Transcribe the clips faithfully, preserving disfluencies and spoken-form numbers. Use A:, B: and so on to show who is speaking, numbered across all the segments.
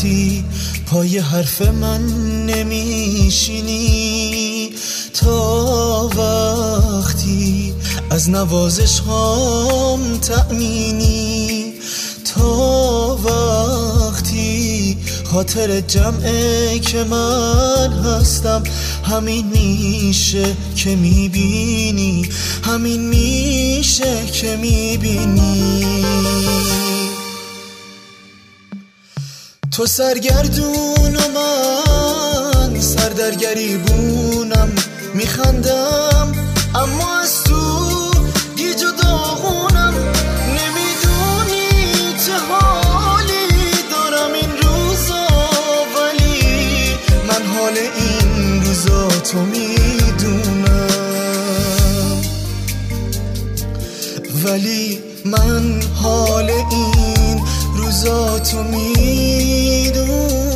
A: وقتی پای حرف من نمیشینی، تا وقتی از نوازش هام تأمینی، تا وقتی خاطر جمعه که من هستم، همین میشه که میبینی، همین میشه که میبینی. تو سرگردون و من سردرگریبونم، میخندم اما از تو گیج و داغونم. نمیدونی چه حالی دارم این روزا، ولی من حال این روزا تو میدونم، ولی من حال این روزا تو میدونم.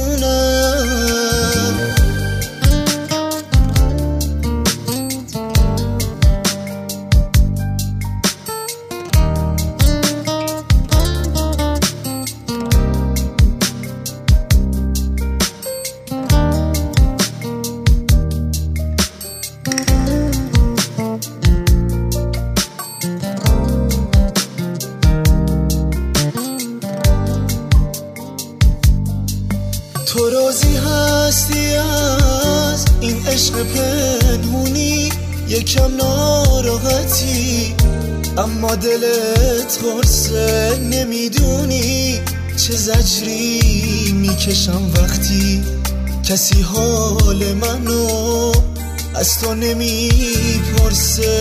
A: تو راضی هستی از این عشق پنهونی، یکم ناراحتی اما دلت قرصه. نمیدونی چه زجری میکشم وقتی کسی حال منو از تو نمیپرسه.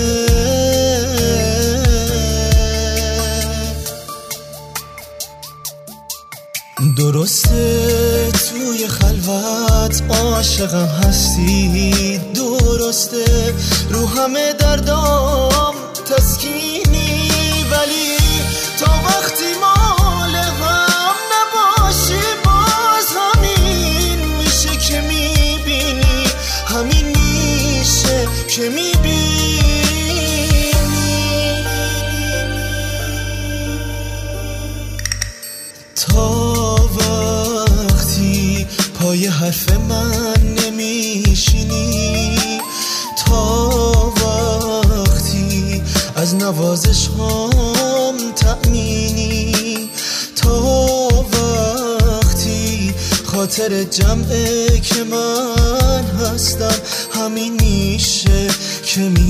A: درسته توی خلوت عاشقم هستی، درسته رو همه دردام تسکینی، ولی تا وقتی مال هم نباشی باز همین میشه که میبینی، همین میشه که میبینی. تا پای حرف من نمیشینی، تا وقتی از نوازش هام تأمینی، تا وقتی خاطر جمعه که من هستم، همین میشه که می